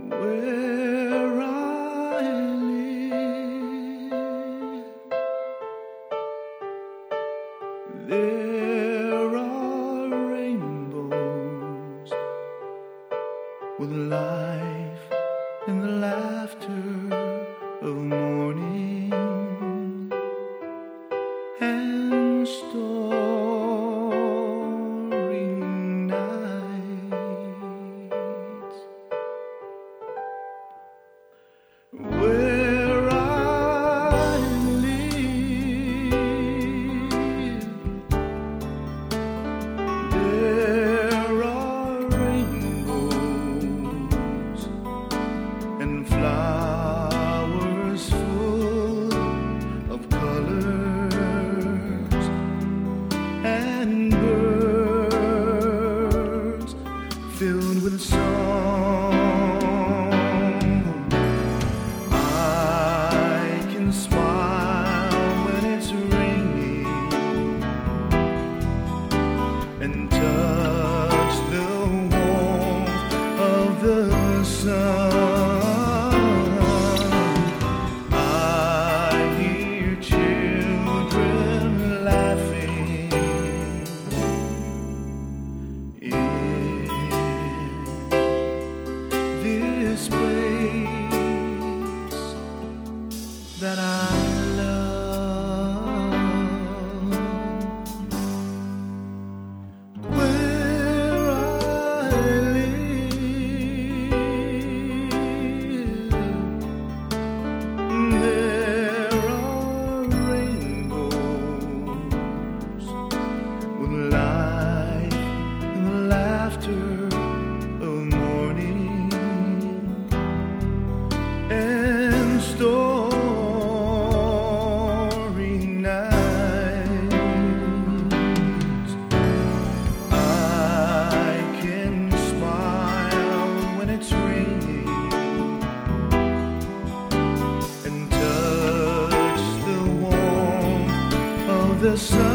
Where I live, there are rainbows with life and the laughter of morning and starry nights. Where I live, there are rainbows and flowers full of colors and birds filled with song. And touch the warmth of the sun. I hear children laughing in this place that I love. Of morning and starry nights. I can smile when it's raining and touch the warmth of the sun.